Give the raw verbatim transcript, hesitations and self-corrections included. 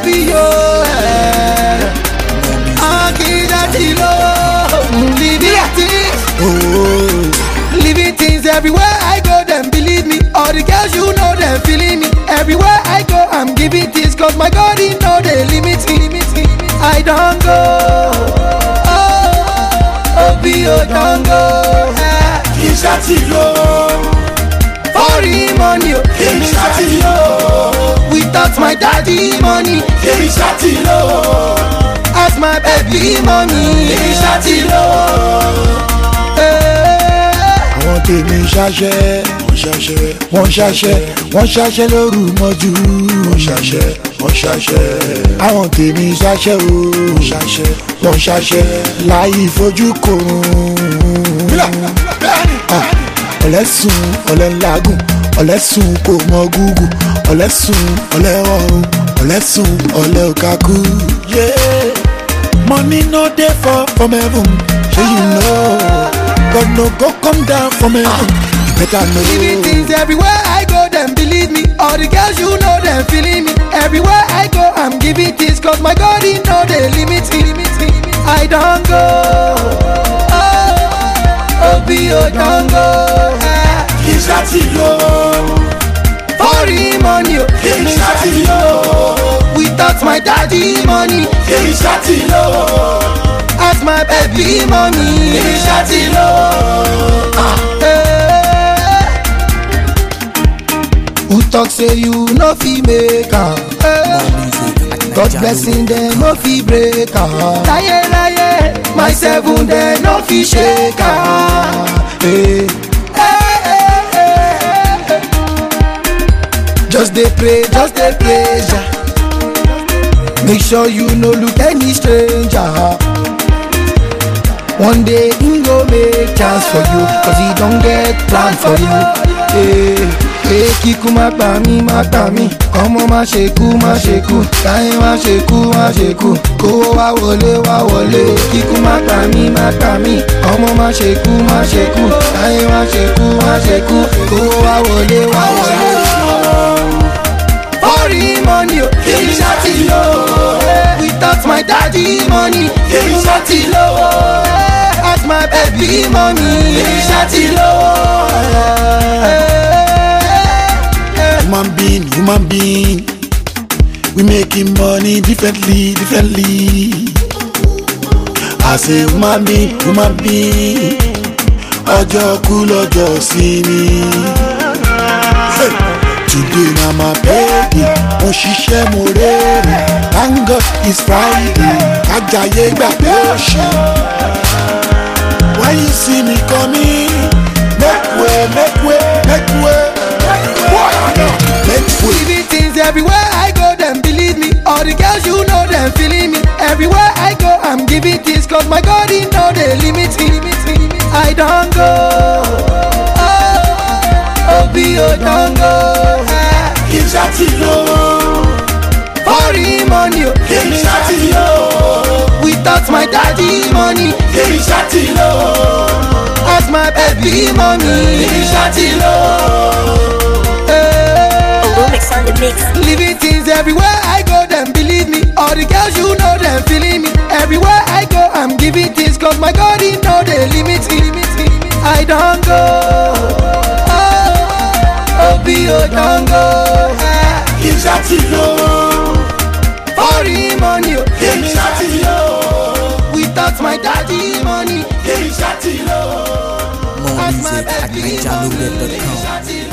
Obi yo, Akidadilo, living things, oh, living things everywhere I go. Them believe me, all the girls you know them feeling me. Everywhere I go, I'm giving things, cause my God he know they limit me. I don't go, oh, Obi yo don't go. Kishatilo. Foreign money, Kishatilo. Without my daddy money, Kishatilo. As my baby mommy, Kishatilo. Àwọn tèmi ṣaṣẹ́, wọ́n ṣaṣẹ́, wọ́n ṣaṣẹ́, wọ́n ṣaṣẹ́ lóru mọ́jú. Wọ́n ṣaṣẹ́, wọ́n ṣaṣẹ́. Àwọn tèmi ṣaṣẹ́ o, wọ́n ṣaṣẹ́, wọ́n ṣaṣẹ́ láì fojú korun. Ọ̀lẹ́sùn ọ̀lẹ́ ńlágùn, ọ̀lẹ́sùn kò mọ gúgù, ọ̀lẹ́sùn ọ̀lẹ́ ọ̀run, ọ̀lẹ́sùn ọ̀lẹ́ òkàkú. Money no dey fall from heaven, shey you know. God no go come down from heaven, you better know. Living things everywhere I go, them believe me. All the girls you know them feeling me. Everywhere I go, I'm giving things, cause my God he know they limit me. I don't go, oh, Obi yo don't go. Kishatilo. Foreign money, Kishatilo. Without my daddy money, Kishatilo. as my baby mommy, Kishatilo. hey. Who talk say you no fi make am? God blessing them no fi break am. Laye laye, my seven them no fi shake am. Hey. Just dey pray, just dey praise ya. Make sure you no look any stranger. One day he go make chance for you, cause he don't get plan for you. Hey, hey, kíkú má pa mí, má pa mí. Ọmọ má ṣe kú, má ṣe kú. Táyé má ṣe kú, má ṣe kú. Kówó wá wọlé, wá wọlé. Kíkú má pa mí, má pa mí. Ọmọ má ṣe kú, má ṣe kú. Táyé má ṣe kú, má ṣe kú. Kówó wá wọlé, wá wọlé. Foreign money, Kishatilo. Without my daddy money, Kishatilo. As my baby mommy, Kishatilo. Human being, human being, we making money differently, differently. I say human being, human being, ọjọ́ kú lọ́jọ́ sí ni. Today na my baby, mo ṣiṣẹ́ mo rere. Thank God it's Friday, kájàyé gbàgbé òṣì. When you see me coming, make way, make way, make way. Make way. living things everywhere I go, them believe me. All the girls you know them feeling me. Everywhere I go, I'm giving things, cause my God he know they limit me. I don't go, oh, Obi yo don't go. Kishatilo. Foreign money, Kishatilo. without my daddy money, Kishatilo. as my baby mommy, Kishatilo. hey. Olumix on the mix. Living things everywhere I go, them believe me. All the girls you know them feeling me. Everywhere I go, I'm giving things, cause my God he know they limit me. I don't go, oh, Obi yo don't go. Kishatilo. Foreign money, Kishatilo. without my daddy money, Kishatilo. More music at niger loaded dot com.